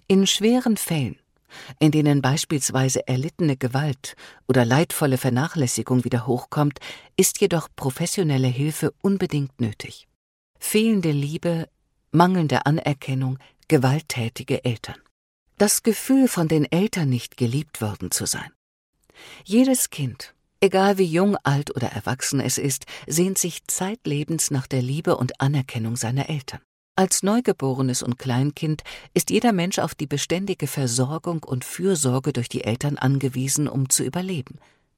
In schweren Fällen, in denen beispielsweise erlittene Gewalt oder leidvolle Vernachlässigung wieder hochkommt, ist jedoch professionelle Hilfe unbedingt nötig. Fehlende Liebe, mangelnde Anerkennung, gewalttätige Eltern. Das Gefühl, von den Eltern nicht geliebt worden zu sein. Jedes Kind, egal wie jung, alt oder erwachsen es ist, sehnt sich zeitlebens nach der Liebe und Anerkennung seiner Eltern. Als Neugeborenes und Kleinkind ist jeder Mensch auf die beständige Versorgung und Fürsorge durch die Eltern angewiesen, um zu überleben.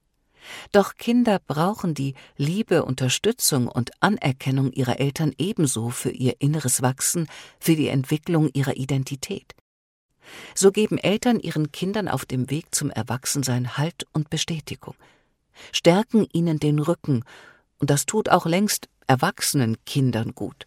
Doch Kinder brauchen die Liebe, Unterstützung und Anerkennung ihrer Eltern ebenso für ihr inneres Wachsen, für die Entwicklung ihrer Identität. So geben Eltern ihren Kindern auf dem Weg zum Erwachsensein Halt und Bestätigung, stärken ihnen den Rücken, und das tut auch längst erwachsenen Kindern gut.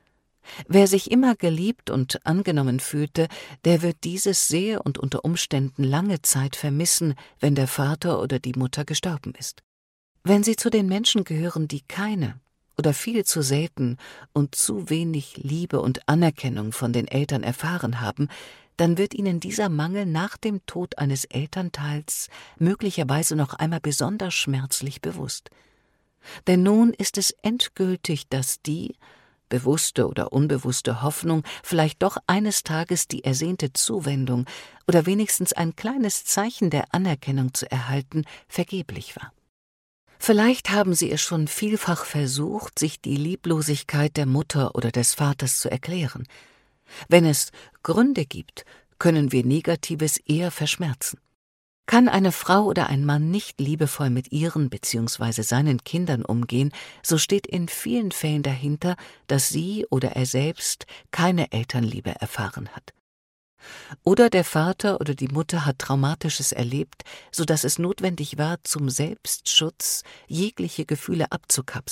Wer sich immer geliebt und angenommen fühlte, der wird dieses sehr und unter Umständen lange Zeit vermissen, wenn der Vater oder die Mutter gestorben ist. Wenn Sie zu den Menschen gehören, die keine oder viel zu selten und zu wenig Liebe und Anerkennung von den Eltern erfahren haben, dann wird Ihnen dieser Mangel nach dem Tod eines Elternteils möglicherweise noch einmal besonders schmerzlich bewusst. Denn nun ist es endgültig, dass die bewusste oder unbewusste Hoffnung, vielleicht doch eines Tages die ersehnte Zuwendung oder wenigstens ein kleines Zeichen der Anerkennung zu erhalten, vergeblich war. Vielleicht haben Sie es schon vielfach versucht, sich die Lieblosigkeit der Mutter oder des Vaters zu erklären. Wenn es Gründe gibt, können wir Negatives eher verschmerzen. Kann eine Frau oder ein Mann nicht liebevoll mit ihren bzw. seinen Kindern umgehen, so steht in vielen Fällen dahinter, dass sie oder er selbst keine Elternliebe erfahren hat. Oder der Vater oder die Mutter hat Traumatisches erlebt, so dass es notwendig war, zum Selbstschutz jegliche Gefühle abzukapseln.